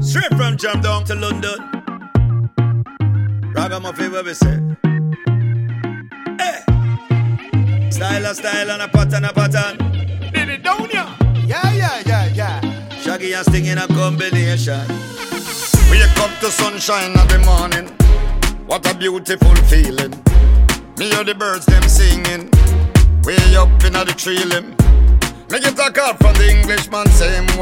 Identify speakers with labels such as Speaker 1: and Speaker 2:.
Speaker 1: Straight from Jam down to London. Ragamuffin, where we say. Hey. Style and a pattern.
Speaker 2: Did it down ya? Yeah.
Speaker 1: Shaggy and Sting in a combination.
Speaker 3: Wake up to sunshine in the morning. What a beautiful feeling. Me hear the birds them singing. Way up in the tree limb. Me get a call from the Englishman saying